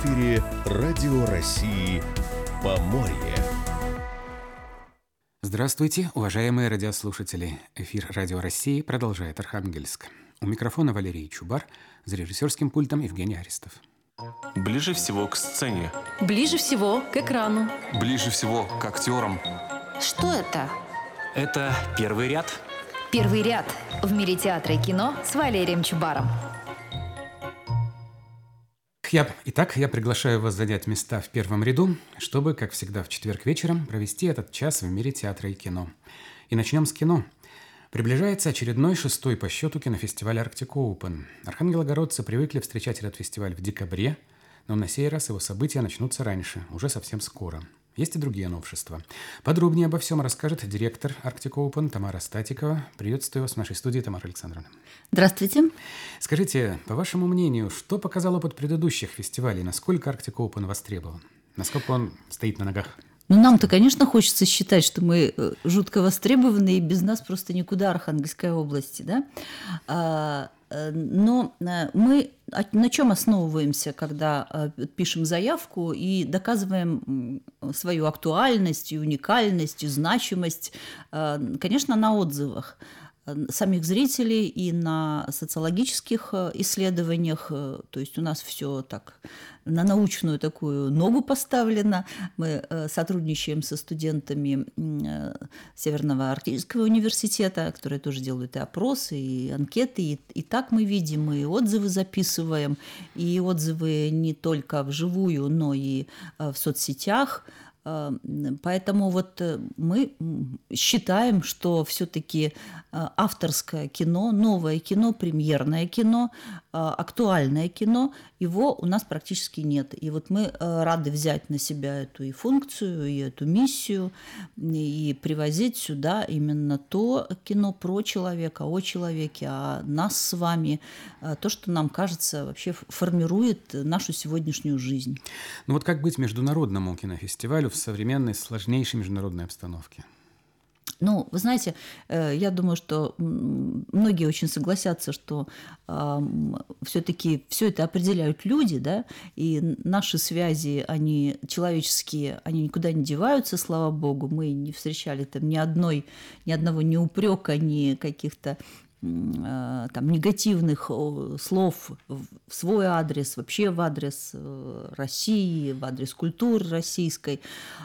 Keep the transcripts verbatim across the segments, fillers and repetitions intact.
эфире Радио России «Поморье». Здравствуйте, уважаемые радиослушатели. Эфир Радио России продолжает Архангельск. У микрофона Валерий Чубар, за режиссерским пультом Евгений Аристов. Ближе всего к сцене. Ближе всего к экрану. Ближе всего к актерам. Что это? Это первый ряд. Первый ряд в мире театра и кино с Валерием Чубаром. Я, итак, я приглашаю вас занять места в первом ряду, чтобы, как всегда, в четверг вечером провести этот час в мире театра и кино. И начнем с кино. Приближается очередной шестой по счету кинофестиваль Arctic Open. Архангелогородцы привыкли встречать этот фестиваль в декабре, но на сей раз его события начнутся раньше, уже совсем скоро. Есть и другие новшества. Подробнее обо всем расскажет директор Arctic Open Тамара Статикова. Приветствую вас в нашей студии, Тамара Александровна. Здравствуйте. Скажите, по вашему мнению, что показал опыт предыдущих фестивалей? Насколько Arctic Open востребован? Насколько он стоит на ногах? Ну, нам-то, конечно, хочется считать, что мы жутко востребованы, и без нас просто никуда Архангельской области, да? А, но мы на чем основываемся, когда пишем заявку и доказываем свою актуальность, и уникальность, и значимость? Конечно, на отзывах самих зрителей и на социологических исследованиях. То есть у нас все так на научную такую ногу поставлено. Мы сотрудничаем со студентами Северного Арктического университета, которые тоже делают и опросы, и анкеты. И, и так мы видим, и отзывы записываем, и отзывы не только вживую, но и в соцсетях. Поэтому вот мы считаем, что все-таки авторское кино, новое кино, премьерное кино, актуальное кино, его у нас практически нет. И вот мы рады взять на себя эту и функцию, и эту миссию, и привозить сюда именно то кино про человека, о человеке, о нас с вами, то, что нам кажется вообще формирует нашу сегодняшнюю жизнь. Ну вот как быть международному кинофестивалю в современной сложнейшей международной обстановке? Ну, вы знаете, я думаю, что многие очень согласятся, что э, все-таки все это определяют люди, да, и наши связи, они человеческие, они никуда не деваются, слава богу. Мы не встречали там ни одной, ни одного ни упрека, ни каких-то там негативных слов в свой адрес, вообще в адрес России, в адрес культуры российской.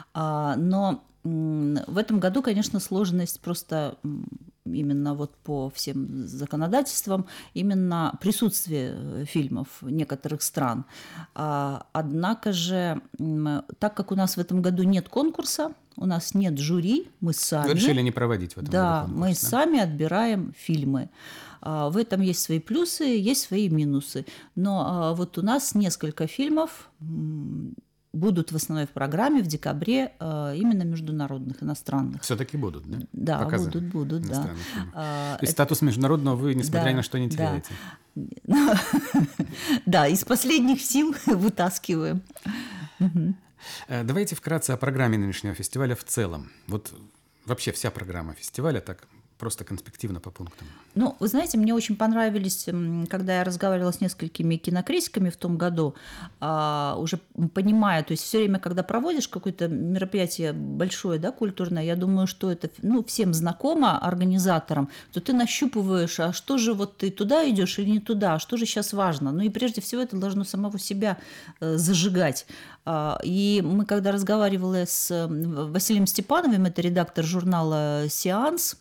Но в этом году, конечно, сложность просто именно вот по всем законодательствам, именно присутствие фильмов некоторых стран. Однако же, так как у нас в этом году нет конкурса, у нас нет жюри, мы сами... Вы решили не проводить в этом да, году конкурс, мы да? сами отбираем фильмы. В этом есть свои плюсы, есть свои минусы. Но вот у нас несколько фильмов будут в основной программе в декабре именно международных, иностранных. Все-таки будут, да? Да, Показы будут, будут, да. То есть статус международного вы, несмотря да, ни на что, не теряете? Да. Да, из последних сил вытаскиваем. Давайте вкратце о программе нынешнего фестиваля в целом. Вот вообще вся программа фестиваля так просто конспективно по пунктам. Ну, вы знаете, мне очень понравились, когда я разговаривала с несколькими кинокритиками в том году, а, уже понимая, то есть все время, когда проводишь какое-то мероприятие большое, да, культурное, я думаю, что это, ну, всем знакомо организаторам, то ты нащупываешь, а что же вот ты туда идешь или не туда, а что же сейчас важно. Ну и прежде всего это должно самого себя э, зажигать. А, и мы, когда разговаривали с Василием Степановым, это редактор журнала «Сеанс»,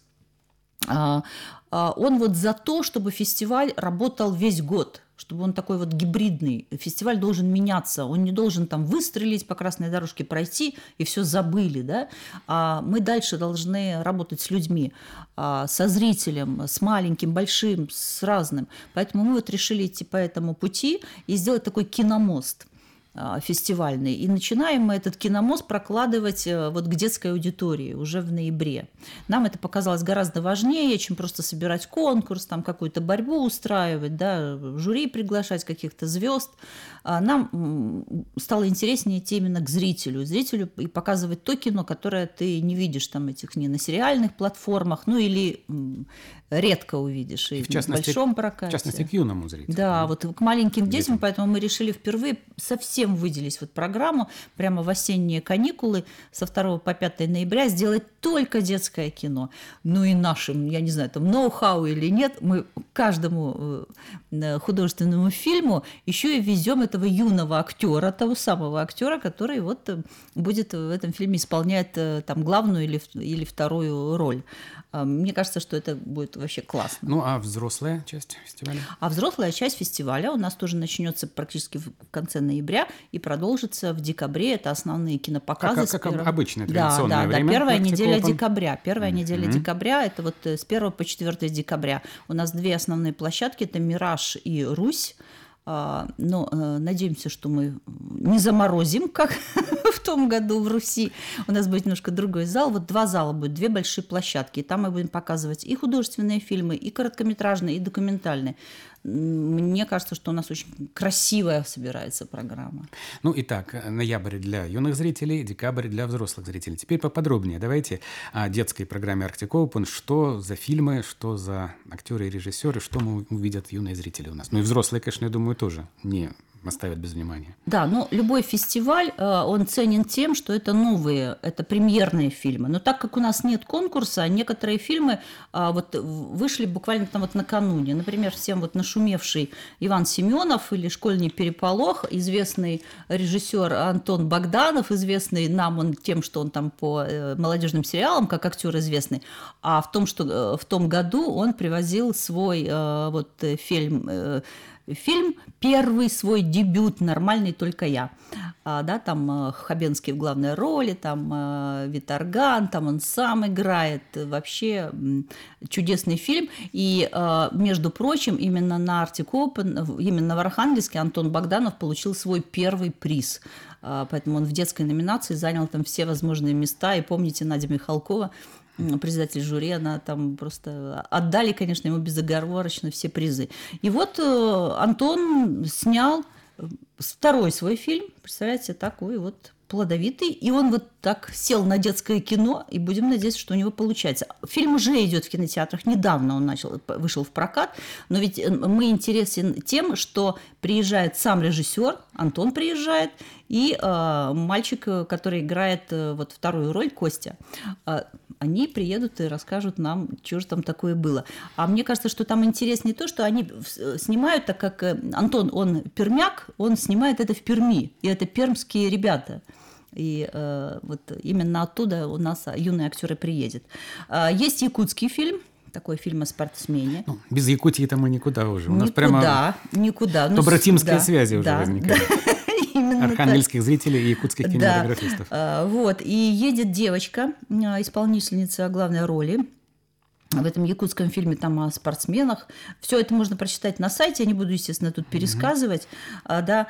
он вот за то, чтобы фестиваль работал весь год, чтобы он такой вот гибридный. Фестиваль должен меняться, он не должен там выстрелить по красной дорожке, пройти и все забыли, да? А мы дальше должны работать с людьми, со зрителем, с маленьким, большим, с разным. Поэтому мы вот решили идти по этому пути и сделать такой киномост фестивальный. И начинаем мы этот киномост прокладывать вот к детской аудитории уже в ноябре. Нам это показалось гораздо важнее, чем просто собирать конкурс, там какую-то борьбу устраивать, да, жюри приглашать каких-то звезд. Нам стало интереснее идти именно к зрителю, зрителю и показывать то кино, которое ты не видишь там этих не на сериальных платформах, ну или редко увидишь и, и в, частности, в большом прокате. В частности, к юному зрителю. Да, вот к маленьким детям, поэтому мы решили впервые совсем совсем выделить вот программу прямо в осенние каникулы со второго по пятое ноября сделать только детское кино. Ну и нашим, я не знаю, там ноу-хау или нет, мы каждому художественному фильму еще и везем этого юного актера, того самого актера, который вот будет в этом фильме исполнять там главную или, или вторую роль. Мне кажется, что это будет вообще классно. Ну, а взрослая часть фестиваля? А взрослая часть фестиваля у нас тоже начнется практически в конце ноября и продолжится в декабре. Это основные кинопоказы. Как, как первого... обычное традиционное да, да, время. Да, первая Arctic неделя Open. декабря. Первая mm-hmm. неделя декабря, это вот с первого по четвёртое декабря. У нас две основные площадки, это «Мираж» и «Русь». Но надеемся, что мы не заморозим, как в том году в Руси. У нас будет немножко другой зал. Вот два зала будут, две большие площадки. И там мы будем показывать и художественные фильмы, и короткометражные, и документальные. Мне кажется, что у нас очень красивая собирается программа. Ну, итак, ноябрь для юных зрителей, декабрь для взрослых зрителей. Теперь поподробнее давайте о детской программе Arctic Open. Что за фильмы, что за актеры и режиссеры, что мы увидят юные зрители у нас. Ну и взрослые, конечно, я думаю, тоже не оставят без внимания. Да, но любой фестиваль, он ценен тем, что это новые, это премьерные фильмы. Но так как у нас нет конкурса, некоторые фильмы вот вышли буквально там вот накануне. Например, всем вот нашумевший Иван Семенов или «Школьный переполох», известный режиссер Антон Богданов, известный нам он тем, что он там по молодежным сериалам, как актер известный, а в том, что в том году он привозил свой вот фильм Фильм первый свой дебют «Нормальный только я». А, да, там Хабенский в главной роли, там Виторган, там он сам играет. Вообще чудесный фильм. И, между прочим, именно на Arctic Open, именно в Архангельске Антон Богданов получил свой первый приз. Поэтому он в детской номинации занял там все возможные места. И помните, Надя Михалкова, председатель жюри, она там просто отдали, конечно, ему безоговорочно все призы. И вот Антон снял второй свой фильм, представляете, такой вот плодовитый, и он вот так сел на детское кино, и будем надеяться, что у него получается. Фильм уже идет в кинотеатрах, недавно он начал, вышел в прокат, но ведь мы интересен тем, что приезжает сам режиссер, Антон приезжает, и э, мальчик, который играет э, вот вторую роль, Костя, э, они приедут и расскажут нам, что же там такое было. А мне кажется, что там интереснее то, что они снимают, так как Антон, он пермяк, он снимает это в Перми, и это пермские ребята. И э, вот именно оттуда у нас юные актеры приедет. Э, есть якутский фильм, такой фильм о спортсмене. Ну, без Якутии-то мы никуда уже. У никуда, нас прямо никуда. Ну, побратимские да, связи уже да, возникают. Да. Архангельских зрителей и якутских кинематографистов. Да. Вот. И едет девочка, исполнительница главной роли. В этом якутском фильме там о спортсменах. Все это можно прочитать на сайте. Я не буду, естественно, тут пересказывать. Mm-hmm. Да,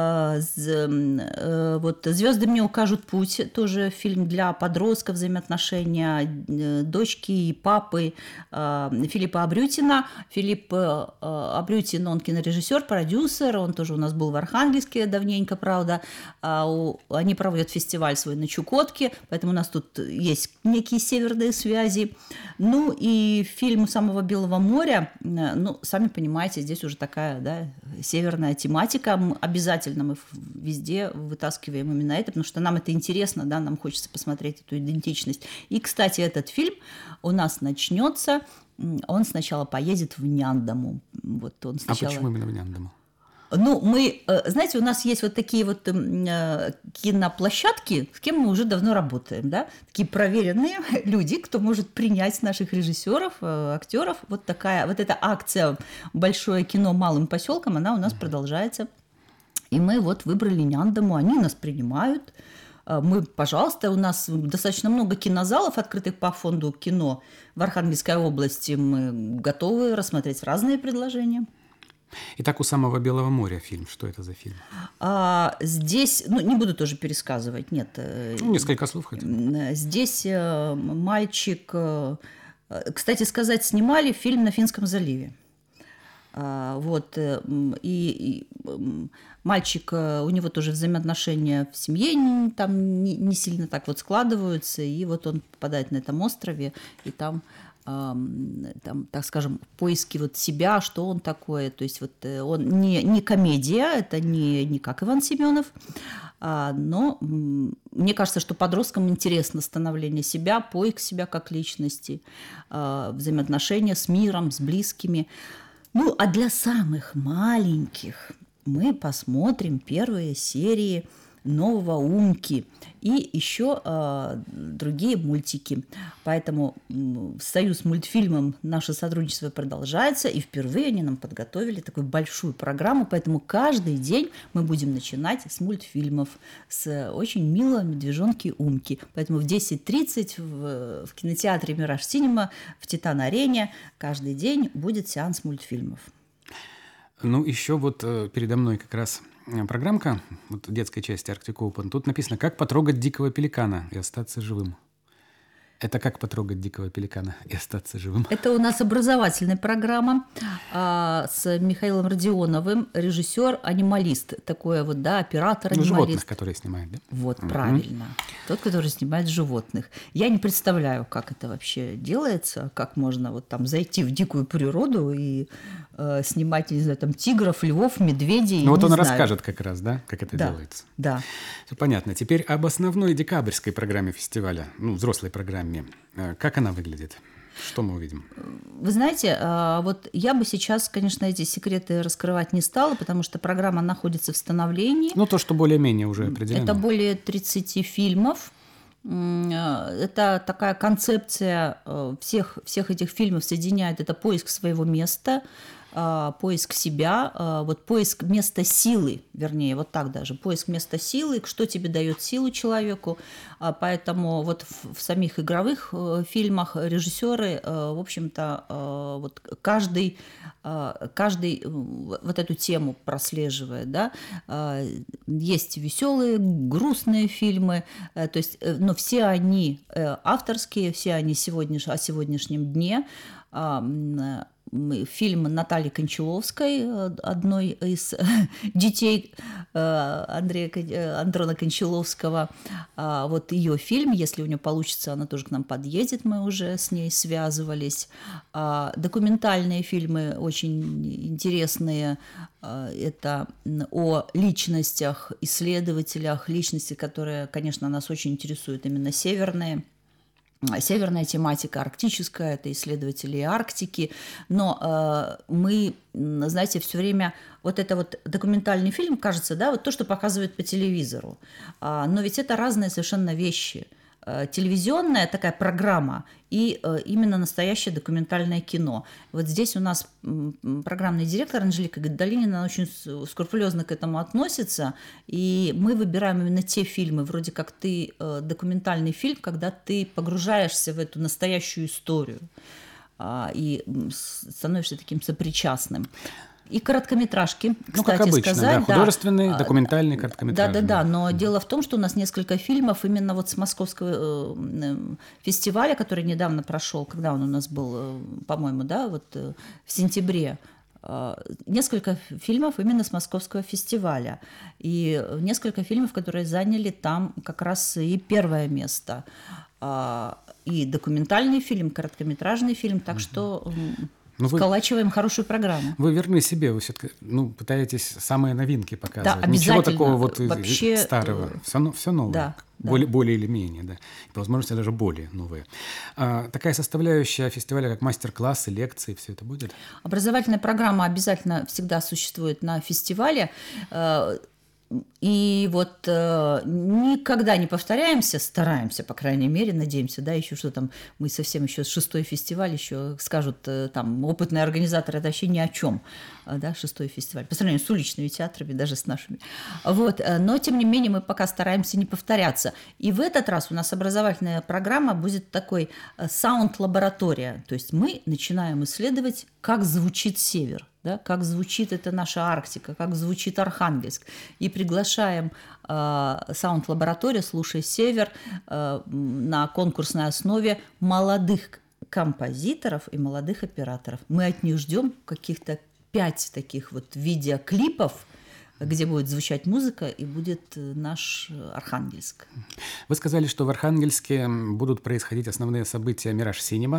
вот «Звезды мне укажут путь». Тоже фильм для подростков, взаимоотношения дочки и папы Филиппа Абрютина. Филипп Абрютин, он кинорежиссер, продюсер. Он тоже у нас был в Архангельске давненько, правда. Они проводят фестиваль свой на Чукотке, поэтому у нас тут есть некие северные связи. Ну и И фильм «Самого Белого моря», ну, сами понимаете, здесь уже такая, да, северная тематика. Мы обязательно мы везде вытаскиваем именно это, потому что нам это интересно, да, нам хочется посмотреть эту идентичность. И, кстати, этот фильм у нас начнется, он сначала поедет в Няндаму. Вот он сначала... А почему именно в Няндаму? Ну, мы, знаете, у нас есть вот такие вот киноплощадки, с кем мы уже давно работаем, да, такие проверенные люди, кто может принять наших режиссеров, актеров. Вот такая, вот эта акция «Большое кино малым поселком», она у нас продолжается. И мы вот выбрали Няндаму, они нас принимают. Мы, пожалуйста, у нас достаточно много кинозалов, открытых по фонду кино в Архангельской области. Мы готовы рассмотреть разные предложения. Итак, «У самого Белого моря» фильм. Что это за фильм? А, здесь, ну, не буду тоже пересказывать, нет. Ну, несколько слов хотя бы. Здесь мальчик... Кстати сказать, снимали фильм на Финском заливе. Вот, и, и мальчик, у него тоже взаимоотношения в семье там не, не сильно так вот складываются, и вот он попадает на этом острове, и там там, так скажем, поиски вот себя, что он такое. То есть вот он не, не комедия, это не, не как Иван Семенов, а, но мне кажется, что подросткам интересно становление себя, поиск себя как личности, а, взаимоотношения с миром, с близкими. Ну, а для самых маленьких мы посмотрим первые серии нового «Умки» и еще э, другие мультики. Поэтому в «Союз мультфильмом» наше сотрудничество продолжается, и впервые они нам подготовили такую большую программу, поэтому каждый день мы будем начинать с мультфильмов, с очень милого медвежонки Умки. Поэтому в десять тридцать в, в кинотеатре «Мираж Синема» в Титан-арене каждый день будет сеанс мультфильмов. Ну, еще вот э, передо мной как раз программка вот, детской части Arctic Open. Тут написано «Как потрогать дикого пеликана и остаться живым». Это как потрогать дикого пеликана и остаться живым? Это у нас образовательная программа а, с Михаилом Родионовым, режиссер-анималист, такой вот, да, оператор-анималист. Ну, животных, которые снимают, да? Вот, угу. Правильно. Тот, который снимает животных. Я не представляю, как это вообще делается, как можно вот там зайти в дикую природу и э, снимать, не знаю, там тигров, львов, медведей. Ну, вот он знаю. расскажет как раз, да, как это да, делается. Да. Все понятно. Теперь об основной декабрьской программе фестиваля, ну, взрослой программе. Как она выглядит? Что мы увидим? Вы знаете, вот я бы сейчас, конечно, эти секреты раскрывать не стала, потому что программа находится в становлении. Ну, то, что более-менее уже определено. Это более тридцати фильмов. Это такая концепция всех, всех этих фильмов соединяет. Это поиск своего места, поиск себя, вот поиск места силы, вернее, вот так даже, поиск места силы, что тебе дает силу человеку. Поэтому вот в, в самих игровых фильмах режиссеры, в общем-то, вот каждый, каждый вот эту тему прослеживает, да. Есть веселые, грустные фильмы, то есть, но все они авторские, все они сегодняш, о сегодняшнем дне. Фильм Натальи Кончаловской, одной из детей Андрея, Андрона Кончаловского. Вот ее фильм, если у нее получится, она тоже к нам подъедет, мы уже с ней связывались. Документальные фильмы очень интересные. Это о личностях, исследователях, личности, которые, конечно, нас очень интересуют, именно северные. Северная тематика, арктическая, это исследователи Арктики, но э, мы, знаете, все время вот это вот документальный фильм, кажется, да, вот то, что показывают по телевизору, а, но ведь это разные совершенно вещи. Телевизионная такая программа и именно настоящее документальное кино. Вот здесь у нас программный директор Анжелика Гайдалинина очень скрупулезно к этому относится, и мы выбираем именно те фильмы, вроде как ты документальный фильм, когда ты погружаешься в эту настоящую историю и становишься таким сопричастным. И короткометражки, кстати ну, как обычно, сказать. Да, художественные, да, документальные, короткометражные. Да-да-да, но дело в том, что у нас несколько фильмов именно вот с московского э, фестиваля, который недавно прошел, когда он у нас был, э, по-моему, да, вот э, в сентябре, э, несколько фильмов именно с московского фестиваля. И несколько фильмов, которые заняли там как раз и первое место. Э, и документальный фильм, короткометражный фильм, так mm-hmm. что... Ну, вы, сколачиваем хорошую программу. Вы верны себе, вы все-таки ну, пытаетесь самые новинки показывать. Да, обязательно. Ничего такого вот вообще, старого. Все, все новое. Да, более, да. более или менее, да. И по возможности даже более новые. А, такая составляющая фестиваля, как мастер-классы, лекции, все это будет? Образовательная программа обязательно всегда существует на фестивале. И вот э, никогда не повторяемся, стараемся, по крайней мере, надеемся, да, еще что там, мы совсем еще шестой фестиваль, еще скажут э, там опытные организаторы, это вообще ни о чем, э, да, шестой фестиваль, по сравнению с уличными театрами, даже с нашими. Вот, э, но, тем не менее, мы пока стараемся не повторяться. И в этот раз у нас образовательная программа будет такой э, саунд-лаборатория, то есть мы начинаем исследовать, как звучит север. Да, как звучит это наша Арктика, как звучит Архангельск. И приглашаем э, саунд-лабораторию «Слушай Север» э, на конкурсной основе молодых композиторов и молодых операторов. Мы от них ждем каких-то пять таких вот видеоклипов, где будет звучать музыка и будет наш Архангельск. Вы сказали, что в Архангельске будут происходить основные события «Мираж Синема».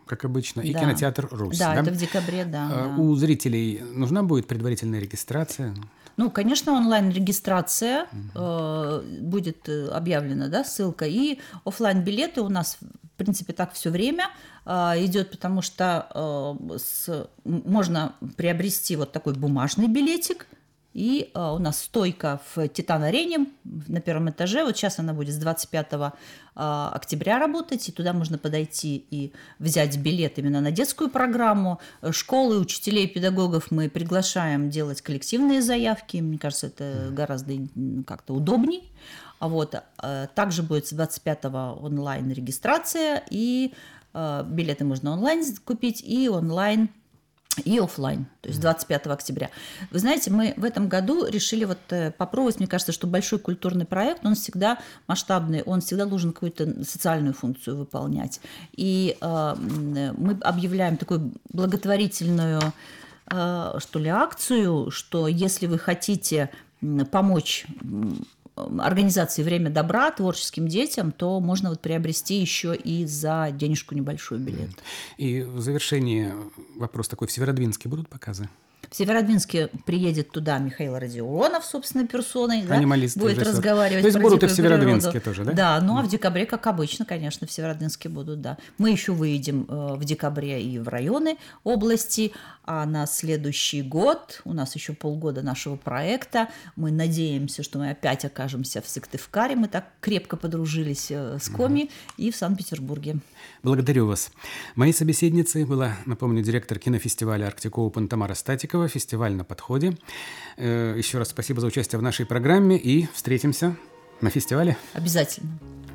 как обычно, и Да. кинотеатр «Русь». Да, Да, это в декабре, да. А, да. У зрителей нужна будет предварительная регистрация? Ну, конечно, онлайн-регистрация э, будет э, объявлена, да, ссылка. И оффлайн-билеты у нас, в принципе, так все время э, идет, потому что э, с, можно приобрести вот такой бумажный билетик. И э, у нас стойка в Титан-арене на первом этаже. Вот сейчас она будет с двадцать пятого октября работать, и туда можно подойти и взять билет именно на детскую программу. Школы, учителей, педагогов мы приглашаем делать коллективные заявки. Мне кажется, это гораздо как-то удобней. А вот, также будет с двадцать пятого онлайн-регистрация, и билеты можно онлайн купить, и онлайн и офлайн, то есть двадцать пятого октября. Вы знаете, мы в этом году решили вот попробовать, мне кажется, что большой культурный проект, он всегда масштабный, он всегда должен какую-то социальную функцию выполнять. И э, мы объявляем такую благотворительную, э, что ли, акцию, что если вы хотите помочь организации «Время добра» творческим детям, то можно вот приобрести еще и за денежку небольшую билет. И в завершении вопрос такой: в Северодвинске будут показы? В Северодвинске приедет туда Михаил Родионов, собственной персоной, да, Анималист, будет режиссер. разговаривать. То есть про будут и в дикую Северодвинске природу. тоже, да? Да, ну а в декабре, как обычно, конечно, в Северодвинске будут, да. Мы еще выедем э, в декабре и в районы области, а на следующий год, у нас еще полгода нашего проекта, мы надеемся, что мы опять окажемся в Сыктывкаре, мы так крепко подружились э, с Коми, угу. и в Санкт-Петербурге. Благодарю вас. Моей собеседницей была, напомню, директор кинофестиваля «Арктик Оупен» Тамара Статикова. Фестиваль на подходе. Еще раз спасибо за участие в нашей программе, и встретимся на фестивале. Обязательно.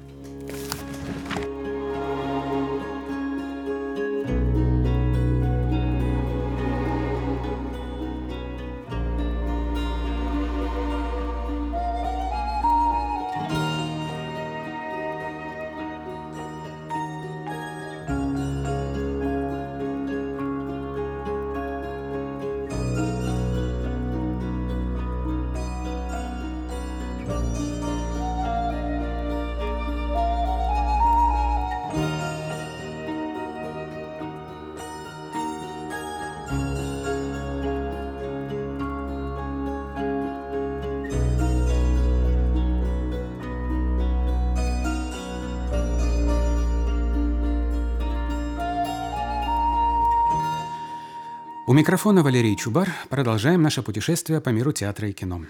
У микрофона Валерий Чубар. Продолжаем наше путешествие по миру театра и кино.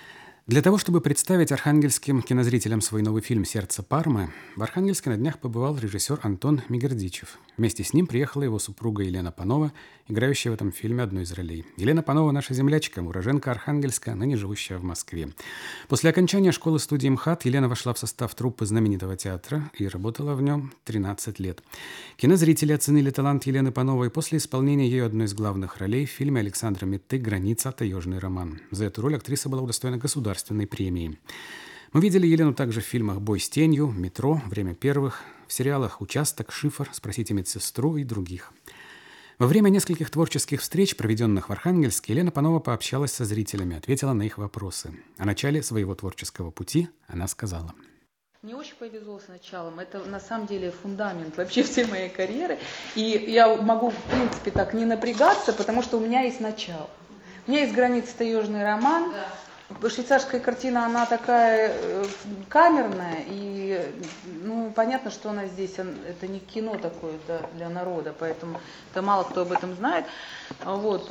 Для того, чтобы представить архангельским кинозрителям свой новый фильм «Сердце Пармы», в Архангельске на днях побывал режиссер Антон Мегердичев. Вместе с ним приехала его супруга Елена Панова, играющая в этом фильме одну из ролей. Елена Панова – наша землячка, уроженка Архангельска, ныне живущая в Москве. После окончания школы-студии МХАТ Елена вошла в состав труппы знаменитого театра и работала в нем тринадцать лет. Кинозрители оценили талант Елены Пановой после исполнения ею одной из главных ролей в фильме Александра Митты «Граница. Таежный роман». За эту роль актриса была удостоена государственной премии. Мы видели Елену также в фильмах «Бой с тенью», «Метро», «Время первых», в сериалах «Участок», «Шифр», «Спросите медсестру» и других. Во время нескольких творческих встреч, проведенных в Архангельске, Елена Панова пообщалась со зрителями, ответила на их вопросы. О начале своего творческого пути она сказала: Мне очень повезло с началом. Это на самом деле фундамент вообще всей моей карьеры. И я могу, в принципе, так не напрягаться, потому что у меня есть начало. У меня есть «Граница. Таежный роман». Швейцарская картина, она такая камерная, и ну, понятно, что она здесь, это не кино такое да, для народа, поэтому это мало кто об этом знает. Вот,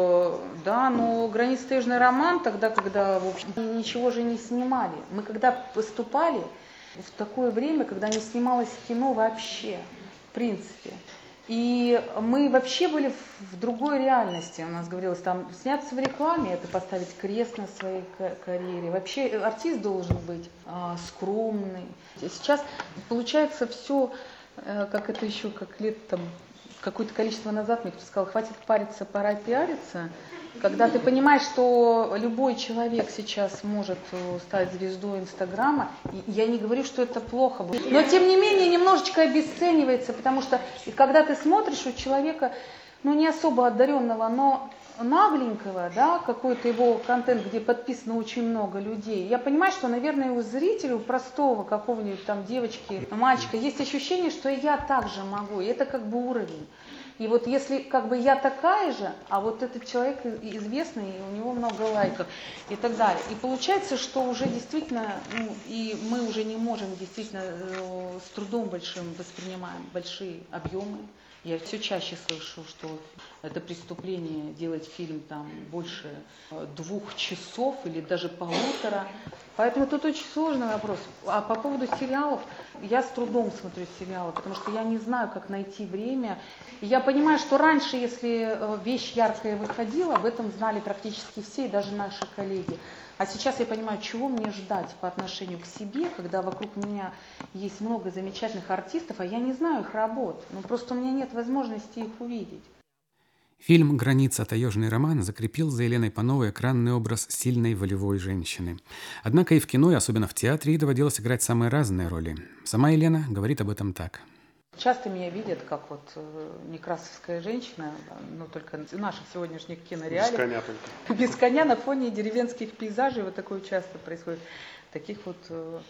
да, но «Граница. Таежный роман», тогда, когда, в общем, ничего же не снимали. Мы когда поступали в такое время, когда не снималось кино вообще, в принципе. И мы вообще были в другой реальности. У нас говорилось, там сняться в рекламе, это поставить крест на своей карьере. Вообще артист должен быть а, скромный. Сейчас получается все, а, как это еще, как лет там, какое-то количество назад мне кто сказал, хватит париться, пора пиариться. Когда ты понимаешь, что любой человек сейчас может стать звездой Инстаграма, я не говорю, что это плохо, но тем не менее немножечко обесценивается, потому что когда ты смотришь у человека, ну не особо одаренного, но нагленького, да, какой-то его контент, где подписано очень много людей, я понимаю, что, наверное, у зрителя, у простого какого-нибудь там девочки, мальчика, есть ощущение, что и я так же могу, и это как бы уровень. И вот если как бы я такая же, а вот этот человек известный, и у него много лайков и так далее. И получается, что уже действительно, ну, и мы уже не можем действительно э, с трудом большим воспринимаем большие объемы. Я все чаще слышу, что это преступление делать фильм там больше двух часов или даже полутора. Поэтому тут очень сложный вопрос. А по поводу сериалов, я с трудом смотрю сериалы, потому что я не знаю, как найти время. И я понимаю, что раньше, если вещь яркая выходила, об этом знали практически все, и даже наши коллеги. А сейчас я понимаю, чего мне ждать по отношению к себе, когда вокруг меня есть много замечательных артистов, а я не знаю их работ. Ну, просто у меня нет возможности их увидеть. Фильм «Граница. Таежный роман» закрепил за Еленой Пановой экранный образ сильной волевой женщины. Однако и в кино, и особенно в театре, ей доводилось играть самые разные роли. Сама Елена говорит об этом так. Часто меня видят как вот э, некрасовская женщина, но только в наших сегодняшних кинореалиях. Без коня только. Без коня на фоне деревенских пейзажей. Вот такое часто происходит. Таких вот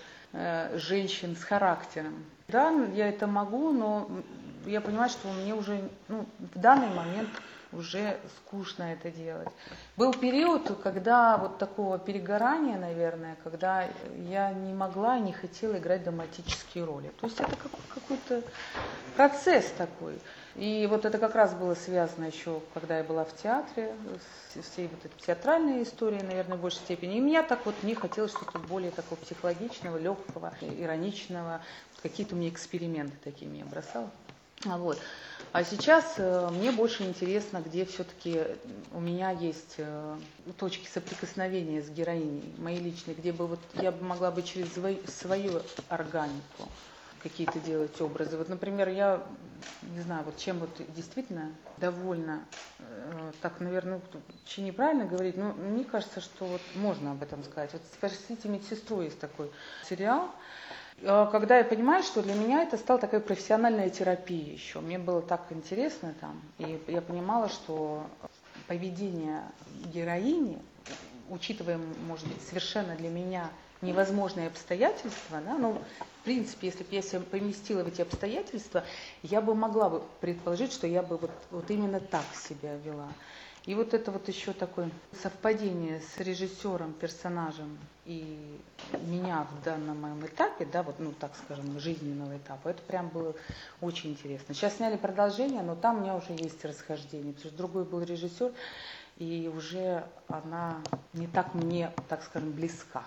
э, женщин с характером. Да, я это могу, но я понимаю, что мне уже ну, в данный момент уже скучно это делать. Был период, когда вот такого перегорания, наверное, когда я не могла и не хотела играть драматические роли. То есть это какой-то процесс такой. И вот это как раз было связано еще, когда я была в театре, с всей вот этой театральной историей, наверное, в большей степени. И меня так вот, мне хотелось что-то более такого психологичного, легкого, ироничного. Какие-то у меня эксперименты такие меня бросало. Вот. А сейчас э, мне больше интересно, где все-таки у меня есть э, точки соприкосновения с героиней, моей личной, где бы вот я бы могла бы через свою, свою органику какие-то делать образы. Вот, например, я не знаю, вот чем вот действительно довольна, э, так, наверное, очень неправильно говорить, но мне кажется, что вот можно об этом сказать. Вот «Спросите медсестру» есть такой сериал. Когда я понимаю, что для меня это стала такая профессиональная терапия еще. Мне было так интересно там. И я понимала, что поведение героини, учитывая, может быть, совершенно для меня невозможные обстоятельства, да, но в принципе, если бы я себя поместила в эти обстоятельства, я бы могла бы предположить, что я бы вот, вот именно так себя вела. И вот это вот еще такое совпадение с режиссером, персонажем и меня в данном моем этапе, да, вот, ну, так скажем, жизненного этапа, это прям было очень интересно. Сейчас сняли продолжение, но там у меня уже есть расхождение, потому что другой был режиссер, и уже она не так мне, так скажем, близка.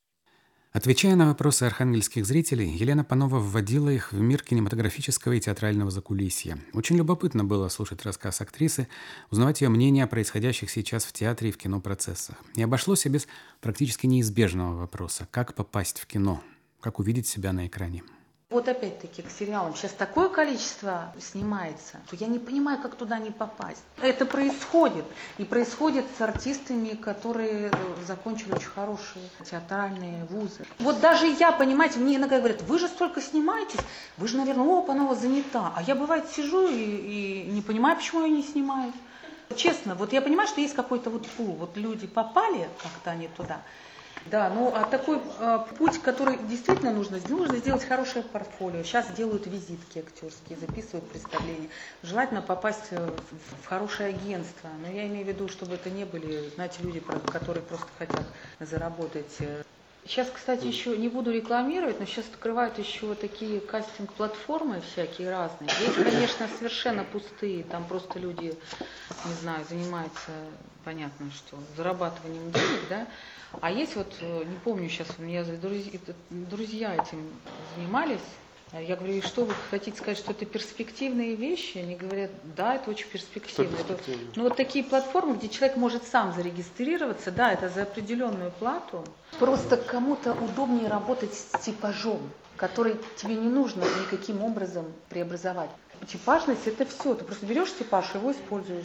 Отвечая на вопросы архангельских зрителей, Елена Панова вводила их в мир кинематографического и театрального закулисья. Очень любопытно было слушать рассказ актрисы, узнавать ее мнение о происходящих сейчас в театре и в кинопроцессах. Не обошлось и без практически неизбежного вопроса: как попасть в кино, как увидеть себя на экране. Вот опять-таки к сериалам сейчас такое количество снимается, что я не понимаю, как туда не попасть. Это происходит. И происходит с артистами, которые закончили очень хорошие театральные вузы. Вот даже я, понимаете, мне иногда говорят: вы же столько снимаетесь, вы же, наверное, о, Панова занята. А я, бывает, сижу и, и не понимаю, почему я не снимаюсь. Честно, вот я понимаю, что есть какой-то вот пул. Вот люди попали как-то они туда. Да, ну а такой э, путь, который действительно нужно сделать, нужно сделать хорошее портфолио. Сейчас делают визитки актерские, записывают представления. Желательно попасть в, в хорошее агентство. Но я имею в виду, чтобы это не были, знаете, люди, которые просто хотят заработать. Сейчас, кстати, еще не буду рекламировать, но сейчас открывают еще такие кастинг-платформы всякие разные. Есть, конечно, совершенно пустые, там просто люди, не знаю, занимаются, понятно, что зарабатыванием денег, да. А есть вот, не помню сейчас, у меня друзья, друзья этим занимались. Я говорю: и что вы хотите сказать, что это перспективные вещи? Они говорят: да, это очень перспективно. Это, ну вот такие платформы, где человек может сам зарегистрироваться, да, это за определенную плату. Просто кому-то удобнее работать с типажом, который тебе не нужно никаким образом преобразовать. Типажность — это все. Ты просто берешь типаж, его используешь.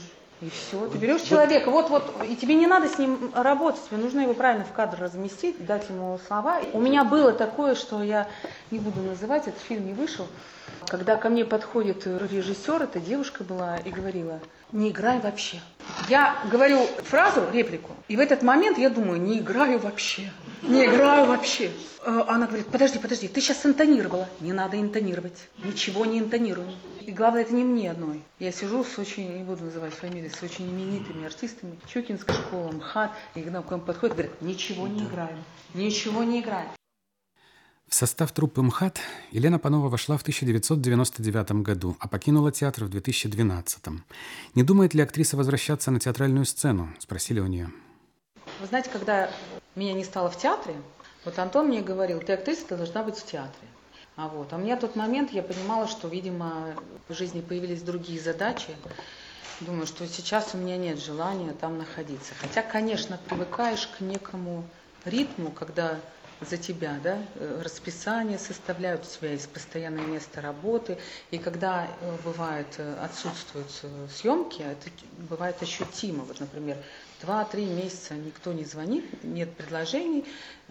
И все. Ты берешь человека, вот-вот, и тебе не надо с ним работать, тебе нужно его правильно в кадр разместить, дать ему слова. У меня было такое, что я не буду называть, этот фильм не вышел, когда ко мне подходит режиссер, эта девушка была, и говорила: не играй вообще. Я говорю фразу, реплику, и в этот момент я думаю: не играю вообще, не играю вообще. Она говорит: подожди, подожди, ты сейчас интонировала. Не надо интонировать, ничего не интонируем. И главное, это не мне одной. Я сижу с очень, не буду называть фамилии, с очень именитыми артистами, Щукинская школа, МХАТ, и когда к вам подходит, говорят: ничего не играем, ничего не играем. В состав труппы МХАТ Елена Панова вошла в тысяча девятьсот девяносто девятом году, а покинула театр в две тысячи двенадцатом. Не думает ли актриса возвращаться на театральную сцену? Спросили у нее. Вы знаете, когда меня не стало в театре, вот Антон мне говорил: ты актриса, ты должна быть в театре. А, вот. а у меня в тот момент я понимала, что, видимо, в жизни появились другие задачи. Думаю, что сейчас у меня нет желания там находиться. Хотя, конечно, привыкаешь к некому ритму, когда за тебя, да, расписание составляют, у тебя есть постоянное место работы, и когда бывает отсутствуют съемки, это бывает ощутимо. Вот, например, два-три месяца никто не звонит, нет предложений,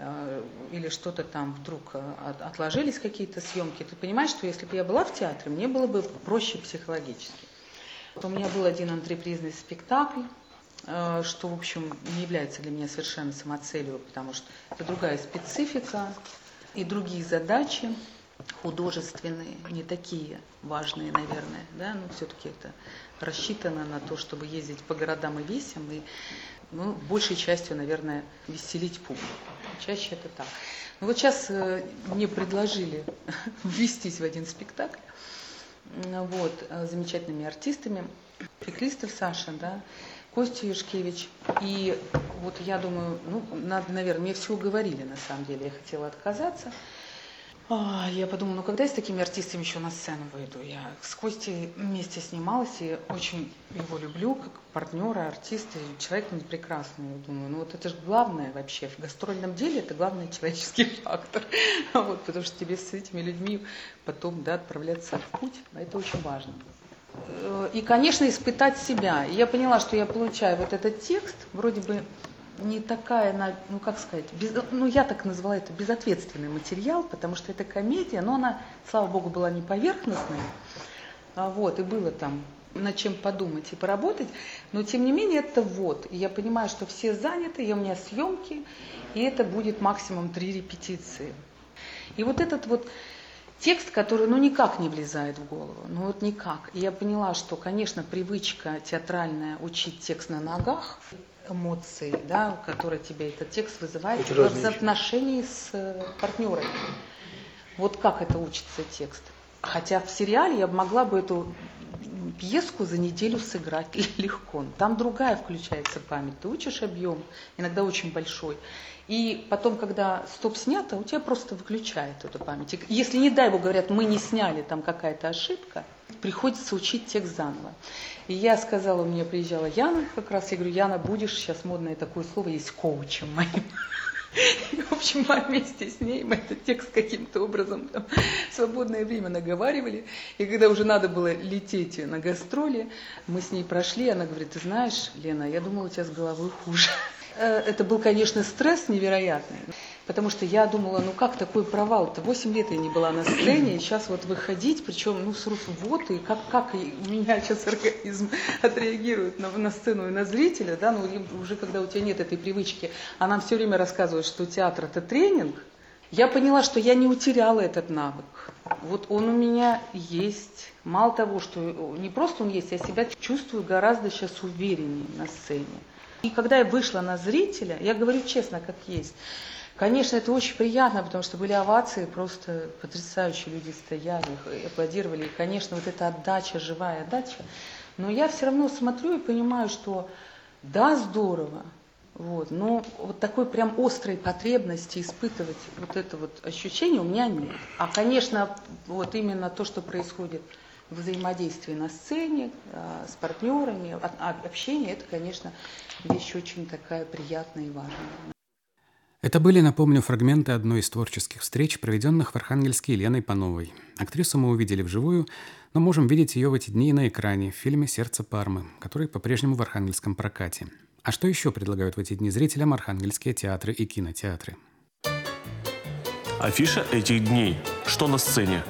или что-то там вдруг отложились какие-то съемки. Ты понимаешь, что если бы я была в театре, мне было бы проще психологически. У меня был один антрепризный спектакль, что, в общем, не является для меня совершенно самоцелью, потому что это другая специфика и другие задачи художественные, не такие важные, наверное, да, но все-таки это рассчитано на то, чтобы ездить по городам и весям, и, ну, большей частью, наверное, веселить публику. Чаще это так. Ну, вот сейчас э, мне предложили ввестись в один спектакль, вот, с замечательными артистами, Феклистов Саша, да, Костя Юшкевич. И вот я думаю, ну, надо, наверное, мне все уговорили, на самом деле, я хотела отказаться. А, я подумала, ну, когда я с такими артистами еще на сцену выйду? Я с Костей вместе снималась и очень его люблю, как партнера, артиста, человек он прекрасный. Я думаю, ну, вот это же главное вообще, в гастрольном деле это главный человеческий фактор. Вот, потому что тебе с этими людьми потом, да, отправляться в путь, это очень важно. И, конечно, испытать себя. И я поняла, что я получаю вот этот текст, вроде бы не такая, ну как сказать, без, ну я так назвала это безответственный материал, потому что это комедия, но она, слава богу, была не поверхностной, вот, и было там над чем подумать и поработать, но тем не менее это вот. И я понимаю, что все заняты, и у меня съемки, и это будет максимум три репетиции. И вот этот вот текст, который, ну, никак не влезает в голову, ну, вот никак. И я поняла, что, конечно, привычка театральная учить текст на ногах, эмоции, да, которые тебе этот текст вызывает, в взаимоотношении с партнерами. Вот как это учится текст. Хотя в сериале я могла бы эту пьеску за неделю сыграть легко. Там другая включается память. Ты учишь объем, иногда очень большой. И потом, когда стоп снято, у тебя просто выключает эту память. И если, не дай бог, говорят, мы не сняли, там какая-то ошибка, приходится учить текст заново. И я сказала, у меня приезжала Яна как раз, я говорю: Яна, будешь, сейчас модное такое слово есть, коучем моим. И, в общем, мы вместе с ней мы этот текст каким-то образом там, в свободное время наговаривали. И когда уже надо было лететь на гастроли, мы с ней прошли, она говорит: ты знаешь, Лена, я думала, у тебя с головой хуже. Это был, конечно, стресс невероятный, потому что я думала, ну как такой провал-то? Восемь лет я не была на сцене, и сейчас вот выходить, причем, ну, с вот, и как, как и у меня сейчас организм отреагирует на, на сцену и на зрителя, да, ну, уже когда у тебя нет этой привычки, а нам все время рассказывают, что театр – это тренинг, я поняла, что я не утеряла этот навык. Вот он у меня есть. Мало того, что не просто он есть, я себя чувствую гораздо сейчас увереннее на сцене. И когда я вышла на зрителя, я говорю честно, как есть. Конечно, это очень приятно, потому что были овации, просто потрясающие люди стояли, аплодировали. И, конечно, вот эта отдача, живая отдача. Но я все равно смотрю и понимаю, что да, здорово, вот, но вот такой прям острой потребности испытывать вот это вот ощущение у меня нет. А, конечно, вот именно то, что происходит в взаимодействии на сцене, с партнерами, общение, это, конечно, вещь очень такая приятная и важная. Это были, напомню, фрагменты одной из творческих встреч, проведенных в Архангельске Еленой Пановой. Актрису мы увидели вживую, но можем видеть ее в эти дни на экране в фильме «Сердце Пармы», который по-прежнему в архангельском прокате. А что еще предлагают в эти дни зрителям архангельские театры и кинотеатры? Афиша этих дней. Что на сцене?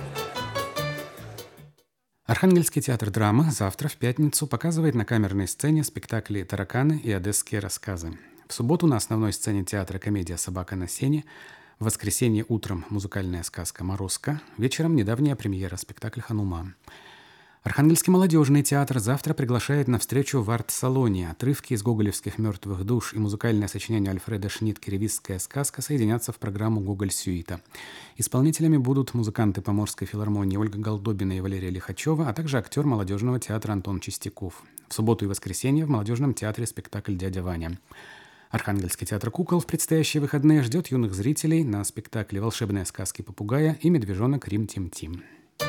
Архангельский театр драмы завтра, в пятницу, показывает на камерной сцене спектакли «Тараканы» и «Одесские рассказы». В субботу на основной сцене театра комедия «Собака на сене», в воскресенье утром музыкальная сказка «Морозко», вечером недавняя премьера спектакль «Ханума». Архангельский молодежный театр завтра приглашает на встречу в арт-салоне. Отрывки из гоголевских «Мертвых душ» и музыкальное сочинение Альфреда Шнитке «Ревизская сказка» соединятся в программу «Гоголь-сюита». Исполнителями будут музыканты Поморской филармонии Ольга Голдобина и Валерия Лихачева, а также актер молодежного театра Антон Чистяков. В субботу и воскресенье в молодежном театре спектакль «Дядя Ваня». Архангельский театр кукол в предстоящие выходные ждет юных зрителей на спектакле «Волшебные сказки попугая» и «Медвежонок Рим-Тим-Тим».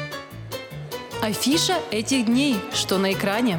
Афиша этих дней. Что на экране?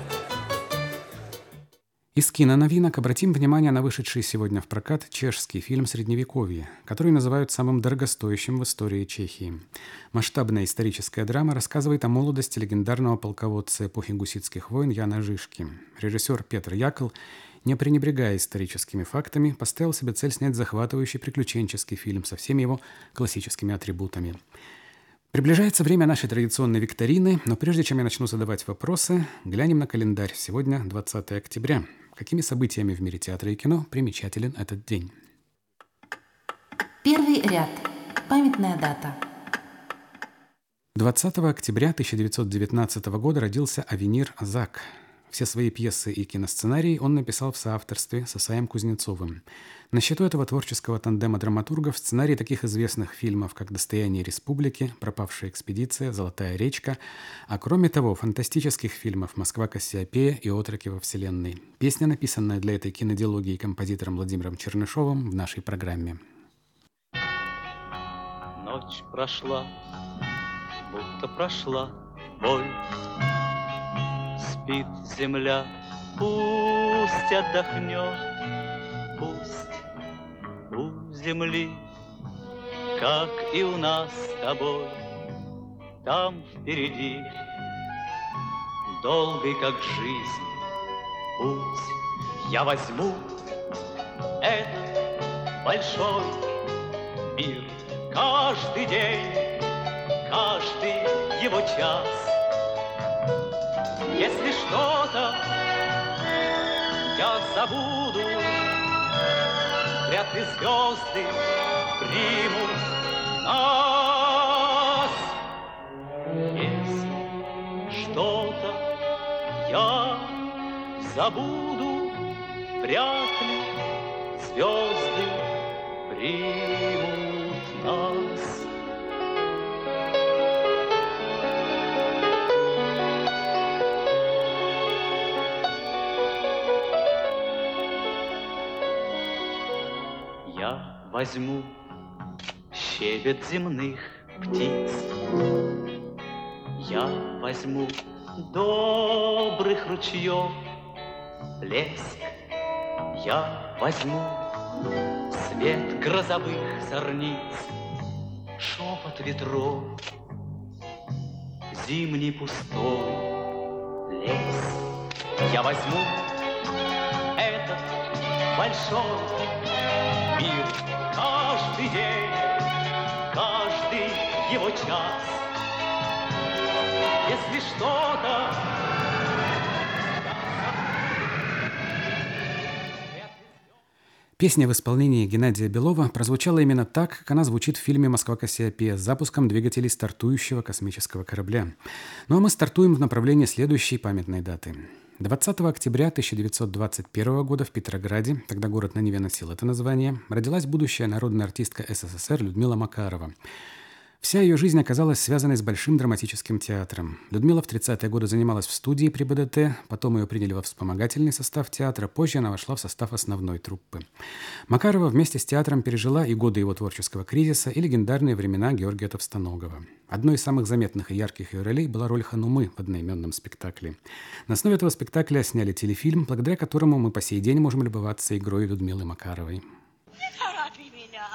Из киноновинок обратим внимание на вышедший сегодня в прокат чешский фильм «Средневековье», который называют самым дорогостоящим в истории Чехии. Масштабная историческая драма рассказывает о молодости легендарного полководца эпохи гуситских войн Яна Жишки. Режиссер Петр Якл, не пренебрегая историческими фактами, поставил себе цель снять захватывающий приключенческий фильм со всеми его классическими атрибутами. Приближается время нашей традиционной викторины, но прежде чем я начну задавать вопросы, глянем на календарь. Сегодня двадцатое октября. Какими событиями в мире театра и кино примечателен этот день? Первый ряд. Памятная дата. двадцатого октября тысяча девятьсот девятнадцатого года родился Авенир Зак. Все свои пьесы и киносценарии он написал в соавторстве с Исаием Кузнецовым. На счету этого творческого тандема драматургов сценарии таких известных фильмов, как «Достояние республики», «Пропавшая экспедиция», «Золотая речка», а кроме того, фантастических фильмов «Москва Кассиопея» и «Отроки во вселенной». Песня, написанная для этой кинодиалогии композитором Владимиром Чернышовым в нашей программе. Ночь прошла, будто прошла боль. Спит земля, пусть отдохнет, пусть у земли, как и у нас с тобой, там впереди, долгий как жизнь, путь я возьму этот большой мир. Каждый день, каждый его час. Если что-то я забуду, вряд ли звезды примут нас. Если что-то я забуду, вряд ли звезды примут нас. Я возьму щебет земных птиц, я возьму добрых ручьев плеск, я возьму свет грозовых зорниц, шепот ветров, зимний пустой лес. Я возьму этот большой мир, каждый день, каждый его час. Если что-то Песня в исполнении Геннадия Белова прозвучала именно так, как она звучит в фильме «Москва Кассиопея» с запуском двигателей стартующего космического корабля. Ну а мы стартуем в направлении следующей памятной даты. двадцатого октября тысяча девятьсот двадцать первого года в Петрограде, тогда город на Неве носил это название, родилась будущая народная артистка СССР Людмила Макарова. Вся ее жизнь оказалась связанной с Большим драматическим театром. Людмила в тридцатые годы занималась в студии при БДТ, потом ее приняли во вспомогательный состав театра, позже она вошла в состав основной труппы. Макарова вместе с театром пережила и годы его творческого кризиса, и легендарные времена Георгия Товстоногова. Одной из самых заметных и ярких ее ролей была роль Ханумы в одноименном спектакле. На основе этого спектакля сняли телефильм, благодаря которому мы по сей день можем любоваться игрой Людмилы Макаровой.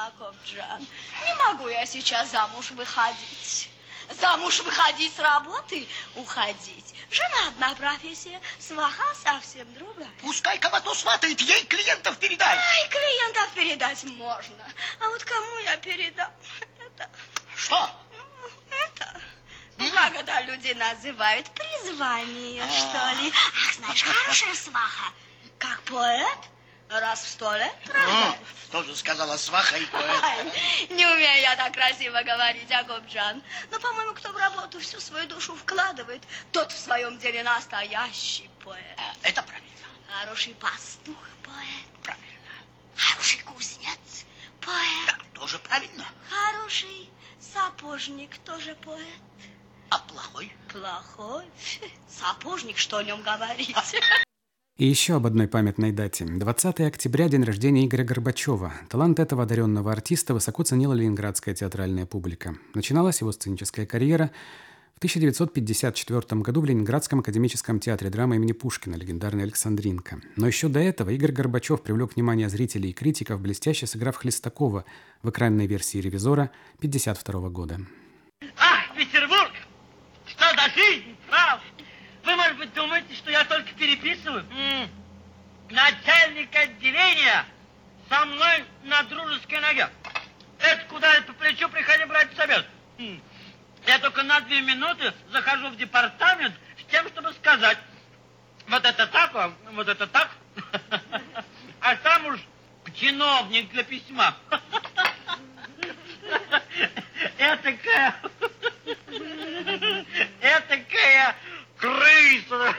Якобджан, не могу я сейчас замуж выходить. Замуж выходить с работы, уходить. Жена одна профессия, сваха совсем другая. Пускай кого-то сватает, ей клиентов передай. Ай, клиентов передать можно. А вот кому я передам? Это... Что? Это... Как это люди называют? Призвание, а что ли? Ах, знаешь, хорошая сваха. Как поэт. Раз в сто лет, правда? Тоже сказала сваха и поэт. Ай, не умею я так красиво говорить, Якобджан. Но, по-моему, кто в работу всю свою душу вкладывает, тот в своем деле настоящий поэт. Это правильно. Хороший пастух, поэт. Правильно. Хороший кузнец, поэт. Да, тоже правильно. Хороший сапожник, тоже поэт. А плохой? Плохой? Сапожник, что о нем говорить? И еще об одной памятной дате. двадцатого октября, день рождения Игоря Горбачева. Талант этого одаренного артиста высоко ценила ленинградская театральная публика. Начиналась его сценическая карьера в тысяча девятьсот пятьдесят четвёртом году в Ленинградском академическом театре драмы имени Пушкина, легендарный Александринка. Но еще до этого Игорь Горбачев привлек внимание зрителей и критиков, блестяще сыграв Хлестакова в экранной версии «Ревизора» пятьдесят второго года. Ах, Петербург! Что за жизнь, прав! Вы, может быть, думаете, что я только переписываю? М-м. Начальник отделения со мной на дружеской ноге. Это куда по плечу приходи брать совет. М-м. Я только на две минуты захожу в департамент с тем, чтобы сказать, вот это так, а вот это так. А там уж чиновник для письма. Этакая... Этакая... крыса.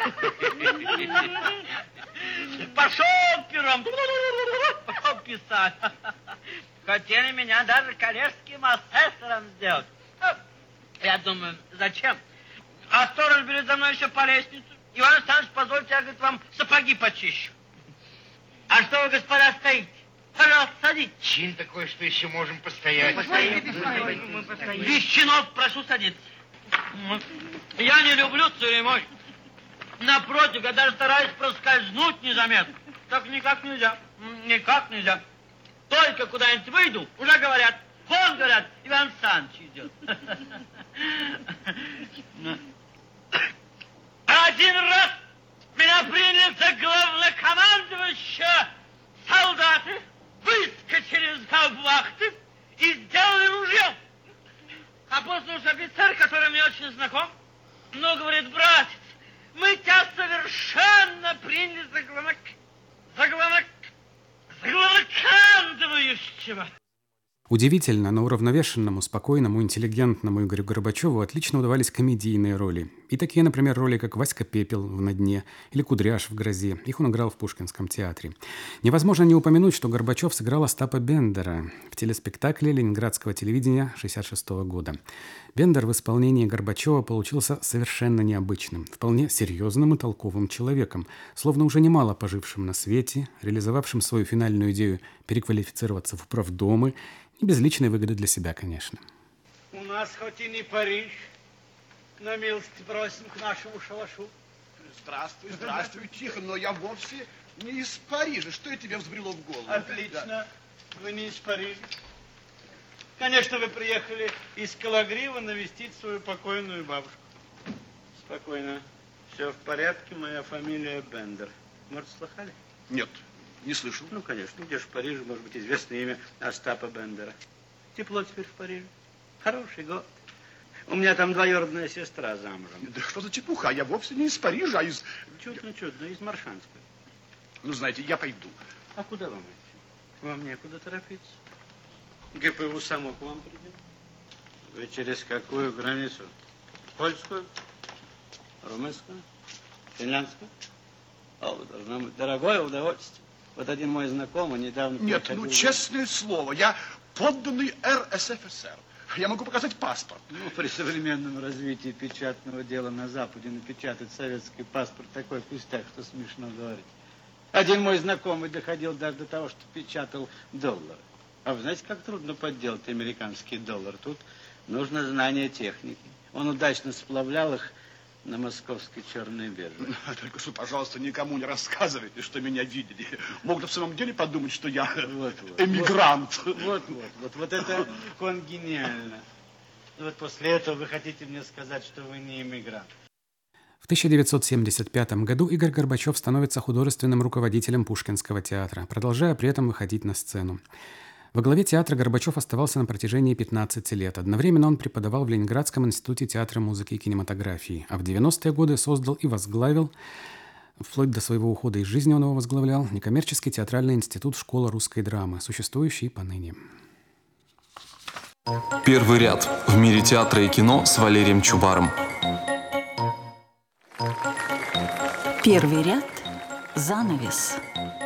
Пошел пером. Пошел писать. Хотели меня даже коллежским асессором сделать. Я думаю, зачем? А сторож берет за мной еще по лестнице. Иван Александрович, позвольте, я, говорит, вам сапоги почищу. А что вы, господа, стоите? Пожалуйста, садитесь. Чин такой, что еще можем постоять. Постоим. Без чинов прошу садиться. Я не люблю церемонии. Напротив, я даже стараюсь проскользнуть незаметно. Так никак нельзя. Никак нельзя. Только куда-нибудь выйду, уже говорят, вон, говорят, Иван Александрович идет. Один раз меня приняли за главнокомандующего. Солдаты выскочили из гауптвахты и сделали ружье. А после уж офицер, который мне очень знаком, ну, говорит, братец, мы тебя совершенно приняли за главнок... за главнок... за главнокомандующего. Удивительно, но уравновешенному, спокойному, интеллигентному Игорю Горбачеву отлично удавались комедийные роли. И такие, например, роли, как Васька Пепел в «На дне» или Кудряш в «Грозе». Их он играл в Пушкинском театре. Невозможно не упомянуть, что Горбачев сыграл Остапа Бендера в телеспектакле ленинградского телевидения шестьдесят шестого года. Бендер в исполнении Горбачева получился совершенно необычным, вполне серьезным и толковым человеком, словно уже немало пожившим на свете, реализовавшим свою финальную идею переквалифицироваться в управдомы, и без личной выгоды для себя, конечно. У нас хоть и не Париж, но милости просим к нашему шалашу. Здравствуй, здравствуй, тихо, но я вовсе не из Парижа. Что это тебе взбрело в голову? Отлично. Да. Вы не из Парижа. Конечно, вы приехали из Калагрива навестить свою покойную бабушку. Спокойно. Все в порядке, моя фамилия Бендер. Может, слыхали? Нет. Не слышал. Ну, конечно, где же в Париже, может быть, известное имя Остапа Бендера. Тепло теперь в Париже. Хороший год. У меня там двоюродная сестра замужем. Да что за чепуха? Я вовсе не из Парижа, а из... Чудно, чудно, из Маршанской. Ну, знаете, я пойду. А куда вам идти? Вам некуда торопиться. ГПУ само к вам придет. Вы через какую границу? Польскую? Румынскую? Финляндскую? О, должно быть дорогое удовольствие. Вот один мой знакомый недавно... Нет, приходил... ну, честное слово, я подданный эр эс эф эс эр. Я могу показать паспорт. Ну, при современном развитии печатного дела на Западе напечатать советский паспорт такой пустяк, что смешно говорить. Один мой знакомый доходил даже до того, что печатал доллары. А вы знаете, как трудно подделать американский доллар? Тут нужно знание техники. Он удачно сплавлял их на московской черной бирже. Только что, пожалуйста, никому не рассказывайте, что меня видели. Могут в самом деле подумать, что я вот, вот, эмигрант. Вот, вот, вот, вот это конгениально. Вот после этого вы хотите мне сказать, что вы не эмигрант. В тысяча девятьсот семьдесят пятом году Игорь Горбачев становится художественным руководителем Пушкинского театра, продолжая при этом выходить на сцену. Во главе театра Горбачев оставался на протяжении пятнадцати лет. Одновременно он преподавал в Ленинградском институте театра, музыки и кинематографии, а в девяностые годы создал и возглавил, вплоть до своего ухода из жизни он его возглавлял, некоммерческий театральный институт «Школа русской драмы», существующий и поныне. Первый ряд в мире театра и кино с Валерием Чубаром. Первый ряд – занавес.